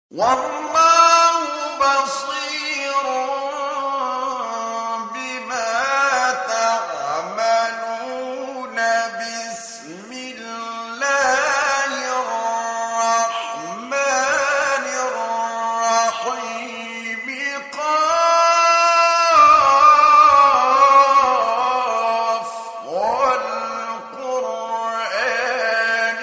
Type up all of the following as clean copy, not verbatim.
والله بصير بما تعملون بسم الله الرحمن الرحيم قاف والقرآن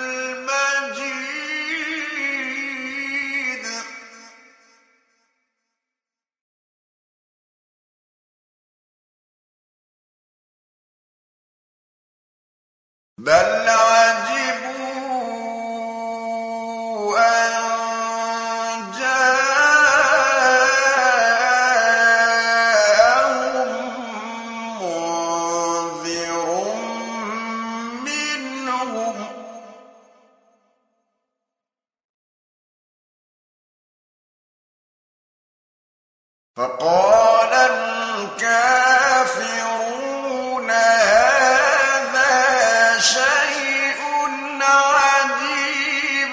المجيد بل عجبوا أن جاءهم منذر منهم فقال الكافرون هذا شيء عجيب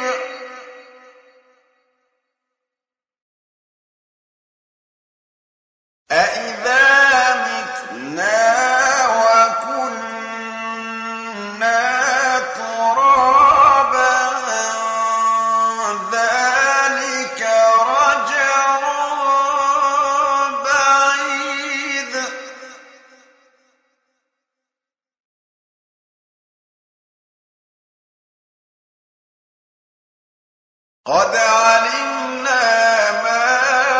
أإذا متنا وكنا ترابا ذلك رجع بعيد قد علمنا ما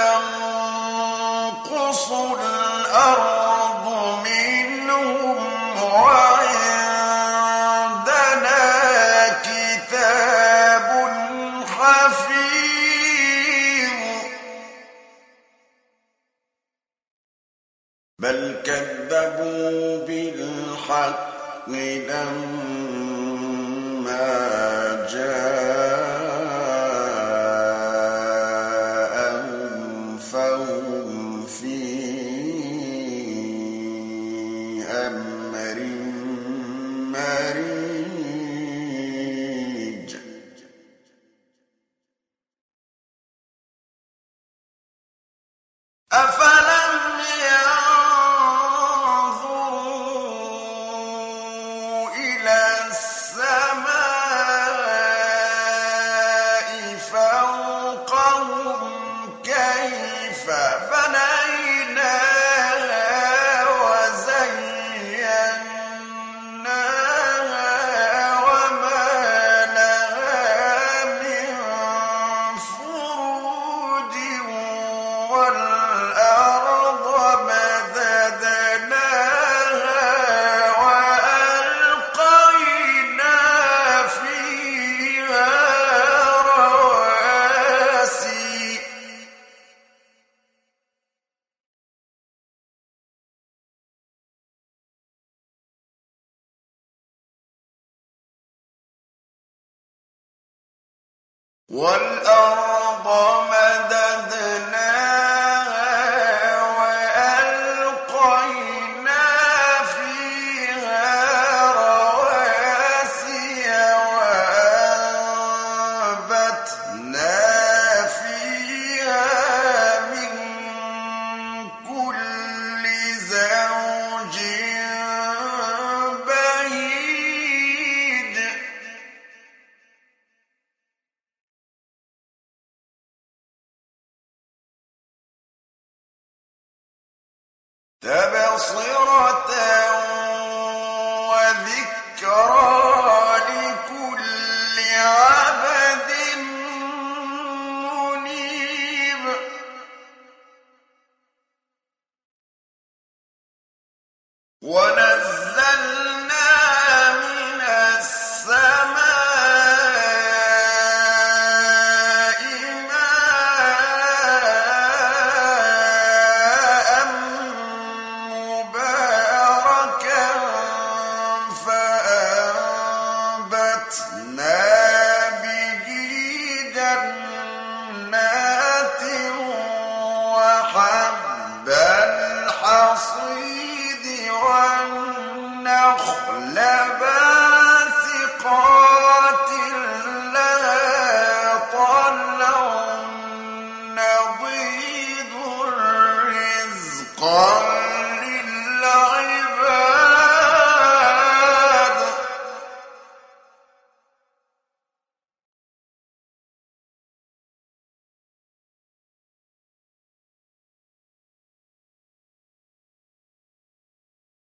تنقص الأرض منهم وعندنا كتاب حفيظ بل كذبوا بالحق لما جاءهم فهم في أمر مريج أفلم ينظروا إلى السماء فوقهم كيف بنيناها وزيناها وما لها من فروج والأرض مددناها وألقينا فيها رواسي والأرض مددناها وألقينا فيها رواسي وأنبتنا فيها من كل زوج بهيج تبصرة وذكرى لكل عبد منيب ونزلنا من السماء ماء مباركا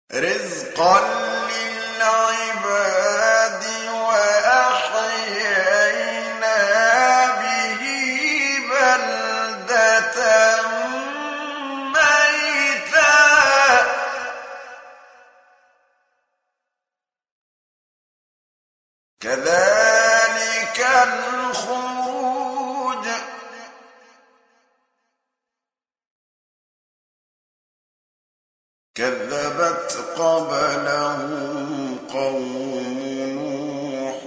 رزقا للعباد وأحيينا به بلدة ميتا كذلك الخروج كذبت قبلهم قوم نوح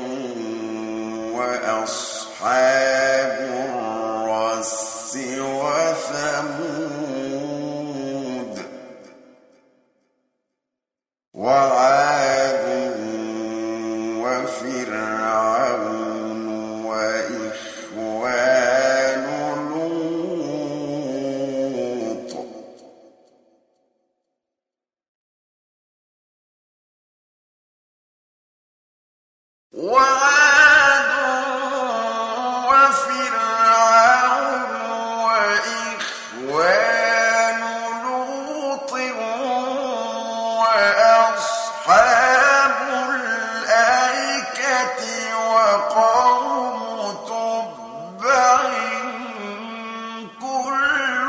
وأصحاب الرس وثمود وعاد وفرعون وإخوان لوط وعاد وفرعون وإخوان لوط وأصحاب الأيكة وقوم تبع كل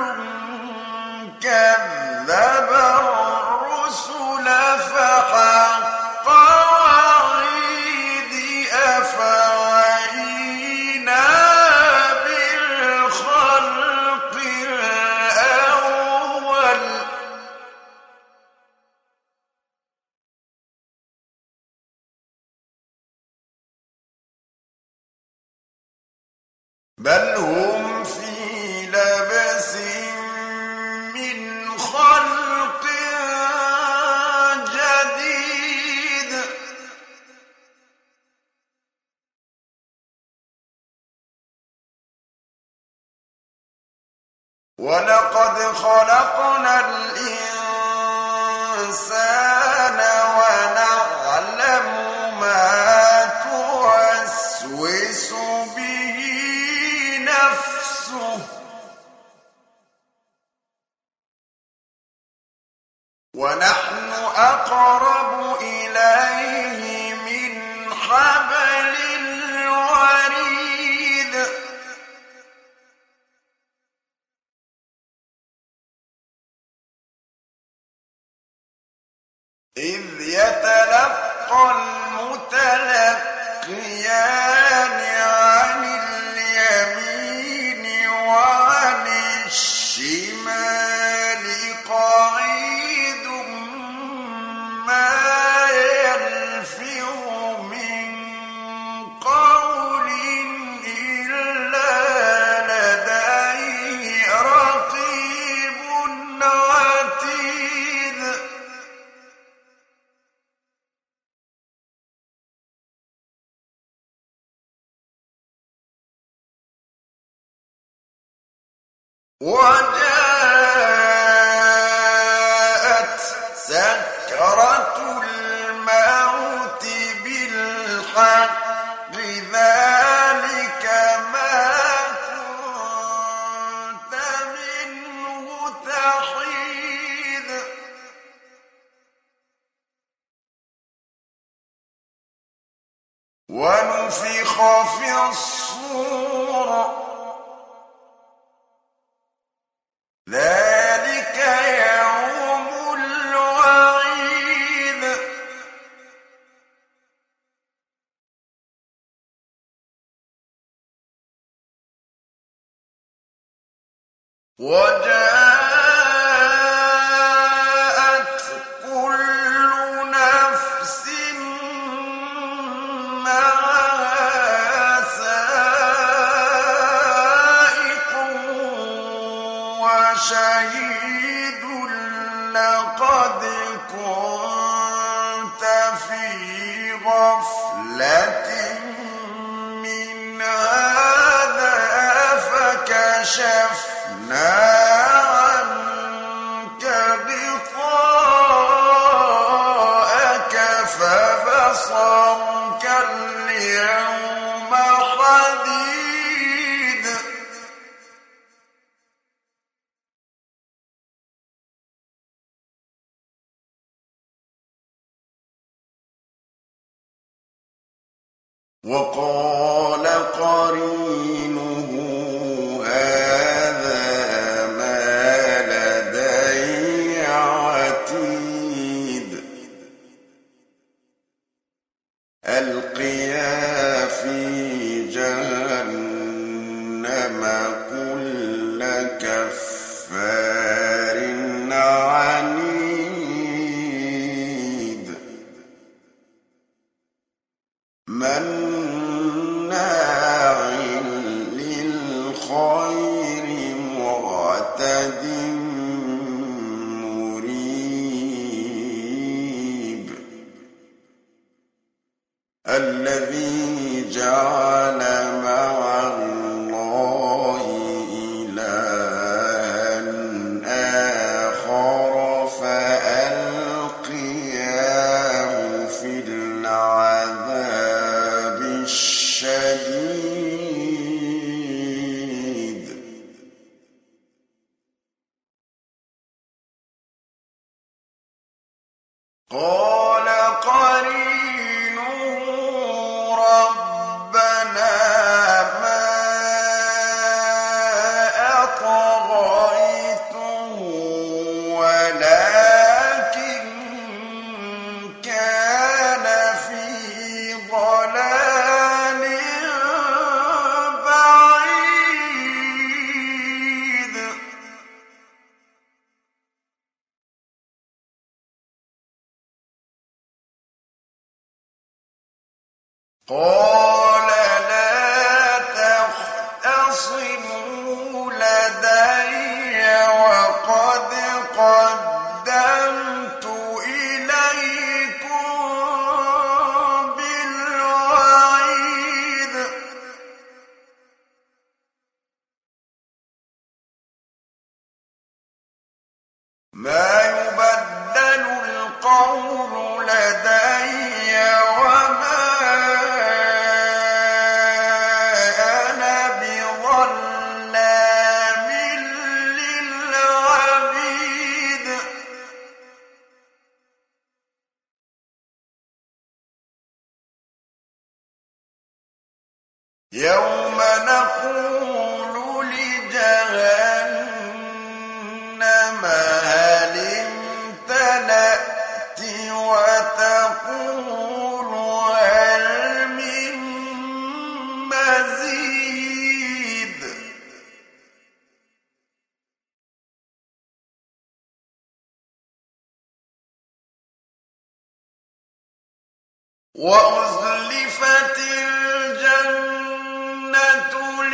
كذب الرسل فحق وعيد أفعينا بالخلق الأول بل هم في لبس من خلق جديد ولقد خلقنا الإنسان ونعلم ما توسوس به نفسه ونحن أقرب إليه من حبل الوريد إذ يتلقى المتلقيان عن اليمين وعن الشمال قعيد ما يلفظ من قول إلا لديه رقيب عتيد وجاءت سكرة الموت بالحق ذلك ما كنت منه تحيد ونفخ في الصور ذلك يوم الوعيد وجاءت كل نفس معها سائق وشهيد لقد كنت في غفلة من هذا فكشفنا عنك غطاءك فبصرك اليوم حديد وقال قرينه هذا ما لدي عتيد ألقيا في جهنم كل كفار عنيد مناع للخير معتد مريب الذي جعل مع الله إلها آخر فألقياه في العذاب الشديد قال قرينه ربنا ما أطغيته ولكن كان في ضلال بعيد قال لا تختصموا لدي وقد قدمت إليكم بالوعيد ما يبدل القول لدي وما أنا بظلام للعبيد يوم نقول لجهنم هل امتلأت وتقول هل من مزيد وأزلفت الجنة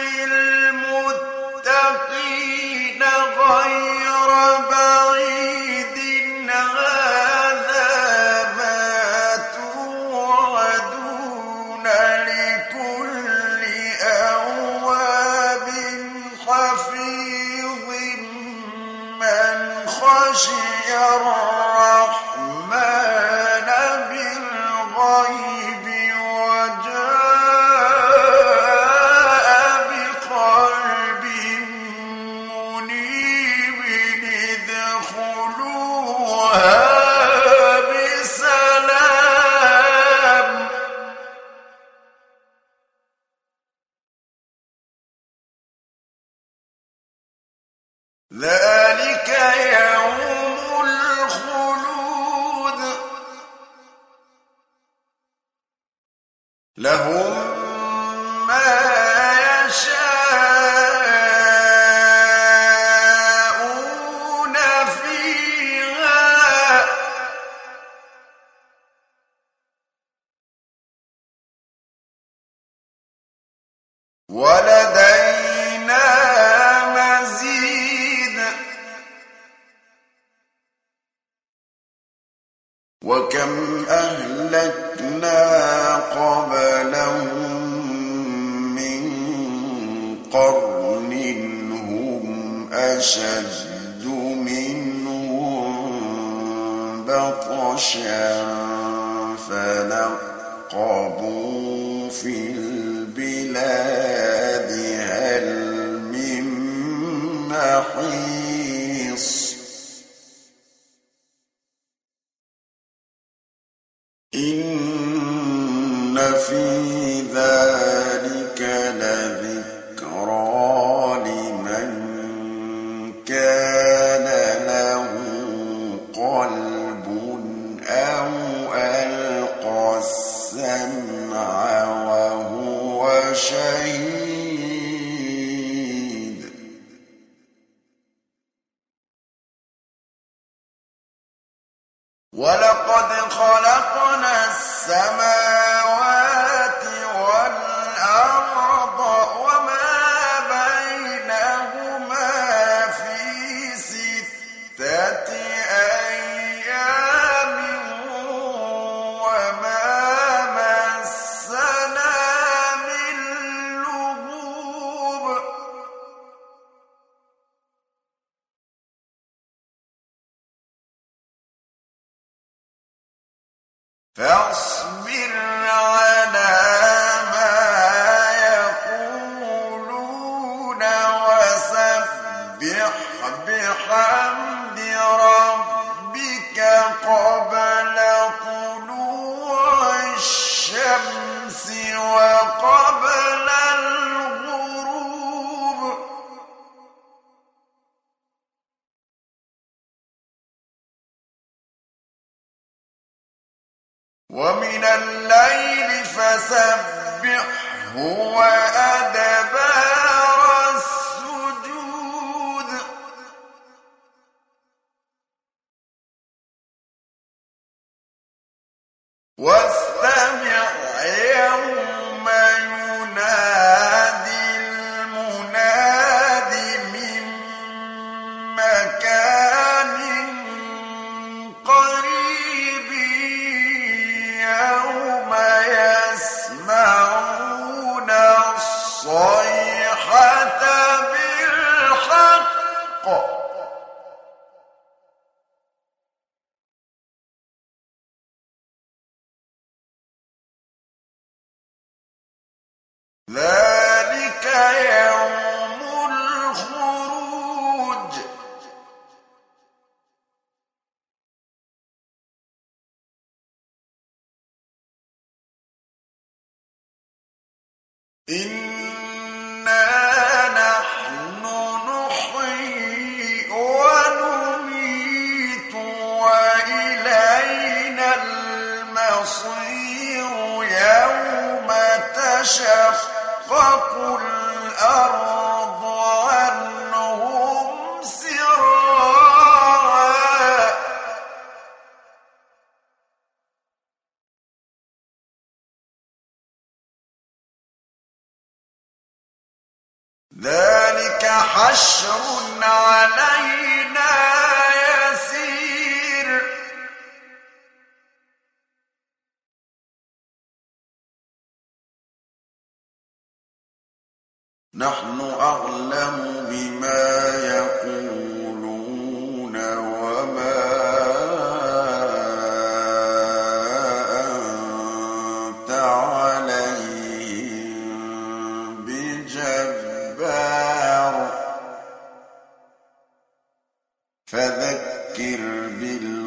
للمتقين غير بعيد هذا ما توعدون لكل أواب حفيظ من خشي الرحمن بالغيب وجاء بقلب منيب ادخلوها بسلام ذلك يوم الخلود لهم ما يشاءون فيها ولدينا مزيد وكم أهلكنا قبلهم من قرن هم أشد منهم بطشا فنقبوا في البلاد هل من محيص إن في ذلك شهيد ولقد خلقنا السماوات والأرض وما بينهما في 6 أيام وما مسنا من لغوب فاصبر على ما يقولون وسبح بحمد ربك قبل طلوع الشمس وقبل الغروب ومن الليل فسبحه وأدبار السجود واستمع يوم ينادي المناد من مكان قريب يوم يسمعون الصيحة بالحق ذلك يوم الخروج إنا نحن نحيي ونميت وإلينا المصير يوم تشقق الأرض عنهم سراعا ذلك حشر علينا يسير نحن أعلم بما يقولون وما أنت عليهم بجبار فذكر بالله